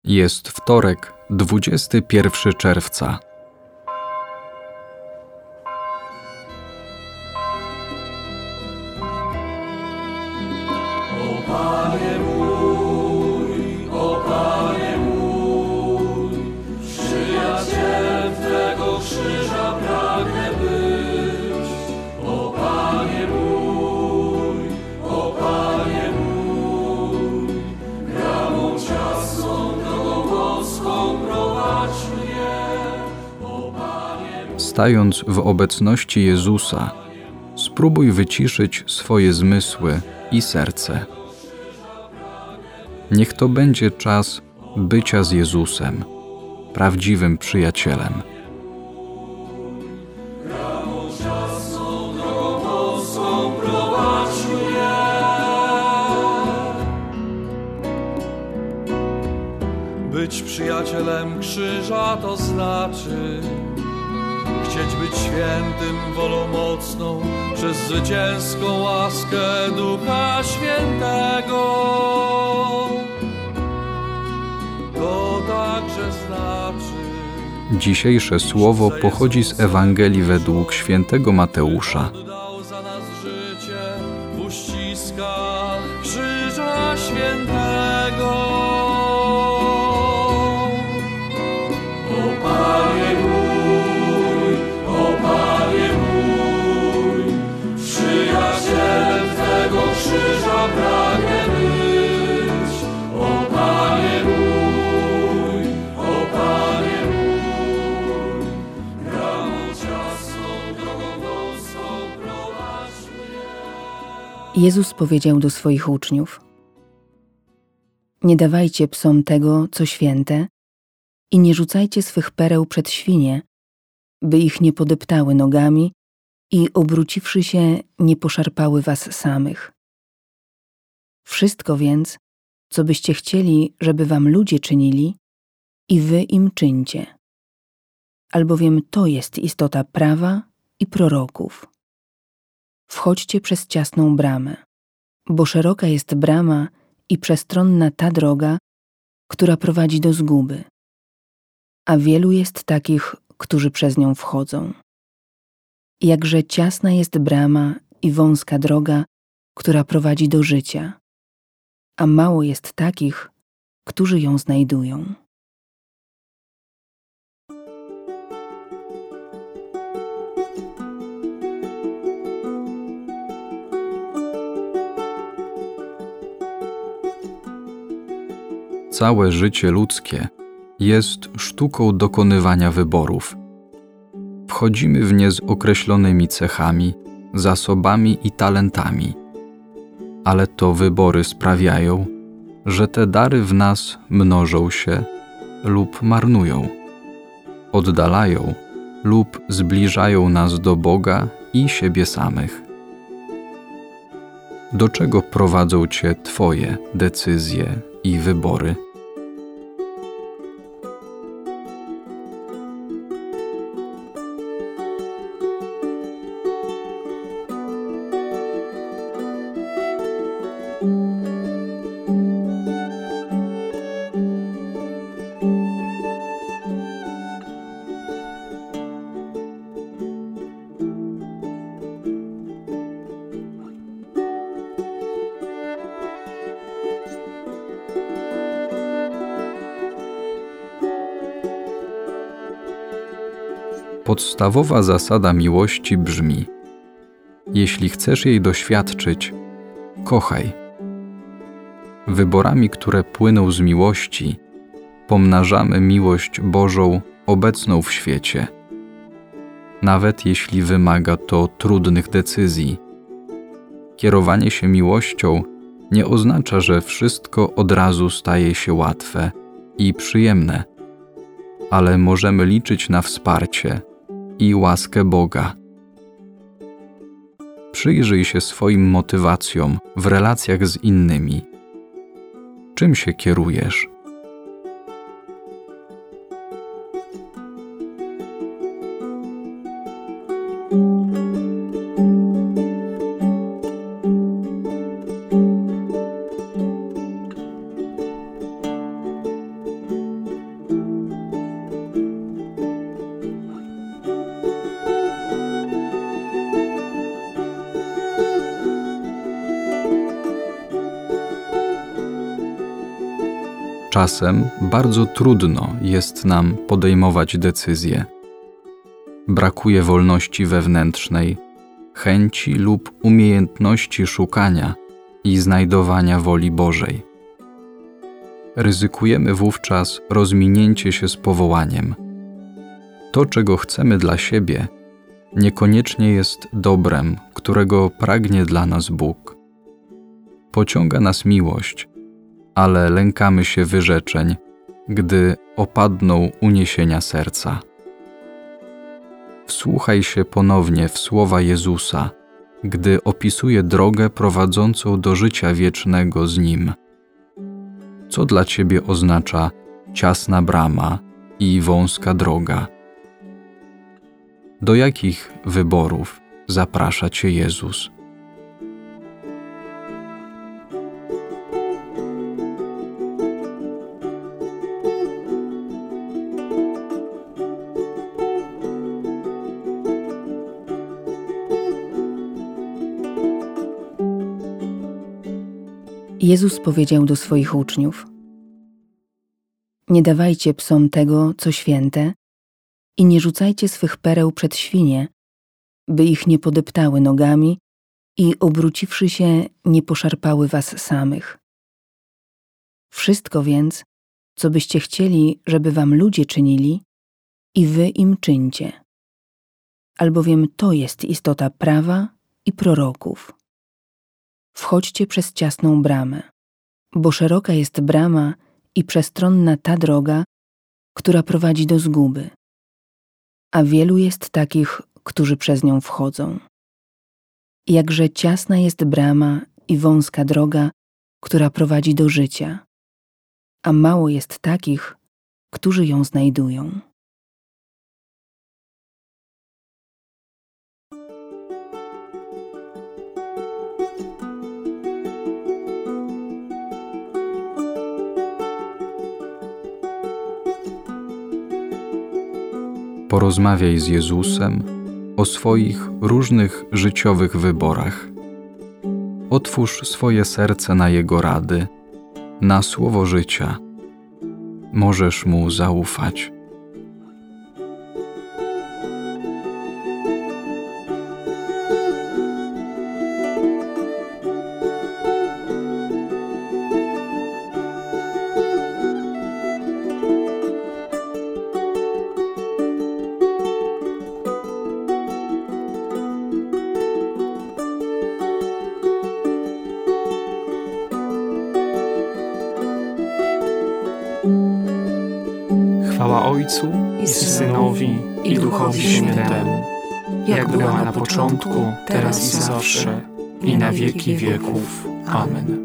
Jest wtorek, 21 czerwca. O Panie mój, przyjacielem Twego krzyża pragnę być. O Panie mój, bramą ciasną, drogą boską prowadź mnie. O Panie mój. Stając w obecności Jezusa, spróbuj wyciszyć swoje zmysły i serce. Niech to będzie czas bycia z Jezusem, prawdziwym przyjacielem. Bramą ciasną, drogą boską prowadź mnie. Być przyjacielem krzyża to znaczy chcieć być świętym wolą mocną przez zwycięską łaskę Ducha Świętego. To także znaczy Dzisiejsze słowo pochodzi z Ewangelii według świętego Mateusza. oddał za nas życie w uściskach Krzyża Świętego. O Panie mój, przyjacielem Twego krzyża pragnę być. O Panie mój, bramą ciasną, drogą boską prowadź mnie. Jezus powiedział do swoich uczniów: Nie dawajcie psom tego, co święte, i nie rzucajcie swych pereł przed świnie, by ich nie podeptały nogami i obróciwszy się, nie poszarpały was samych. Wszystko więc, co byście chcieli, żeby wam ludzie czynili, i wy im czyńcie. Albowiem to jest istota prawa i proroków. Wchodźcie przez ciasną bramę, bo szeroka jest brama i przestronna ta droga, która prowadzi do zguby, a wielu jest takich, którzy przez nią wchodzą. Jakże ciasna jest brama i wąska droga, która prowadzi do życia, a mało jest takich, którzy ją znajdują. Całe życie ludzkie jest sztuką dokonywania wyborów. Wchodzimy w nie z określonymi cechami, zasobami i talentami, ale to wybory sprawiają, że te dary w nas mnożą się lub marnują, oddalają lub zbliżają nas do Boga i siebie samych. Do czego prowadzą Cię Twoje decyzje i wybory? Podstawowa zasada miłości brzmi: jeśli chcesz jej doświadczyć, kochaj. Wyborami, które płyną z miłości, pomnażamy miłość Bożą obecną w świecie. Nawet jeśli wymaga to trudnych decyzji. Kierowanie się miłością nie oznacza, że wszystko od razu staje się łatwe i przyjemne, ale możemy liczyć na wsparcie i łaskę Boga. Przyjrzyj się swoim motywacjom w relacjach z innymi. Czym się kierujesz? Czasem bardzo trudno jest nam podejmować decyzje. Brakuje wolności wewnętrznej, chęci lub umiejętności szukania i znajdowania woli Bożej. Ryzykujemy wówczas rozminięcie się z powołaniem. To, czego chcemy dla siebie, niekoniecznie jest dobrem, którego pragnie dla nas Bóg. Pociąga nas miłość, ale lękamy się wyrzeczeń, gdy opadną uniesienia serca. Wsłuchaj się ponownie w słowa Jezusa, gdy opisuje drogę prowadzącą do życia wiecznego z Nim. Co dla Ciebie oznacza ciasna brama i wąska droga? Do jakich wyborów zaprasza Cię Jezus? Jezus powiedział do swoich uczniów: Nie dawajcie psom tego, co święte, i nie rzucajcie swych pereł przed świnie, by ich nie podeptały nogami i obróciwszy się, nie poszarpały was samych. Wszystko więc, co byście chcieli, żeby wam ludzie czynili, i wy im czyńcie. Albowiem to jest istota prawa i proroków. Wchodźcie przez ciasną bramę, bo szeroka jest brama i przestronna ta droga, która prowadzi do zguby, a wielu jest takich, którzy przez nią wchodzą. Jakże ciasna jest brama i wąska droga, która prowadzi do życia, a mało jest takich, którzy ją znajdują. Porozmawiaj z Jezusem o swoich różnych życiowych wyborach. Otwórz swoje serce na Jego rady, na słowo życia. Możesz Mu zaufać. Chwała Ojcu i Synowi i Duchowi Świętemu, jak była na początku, teraz i zawsze, i na wieki wieków. Amen.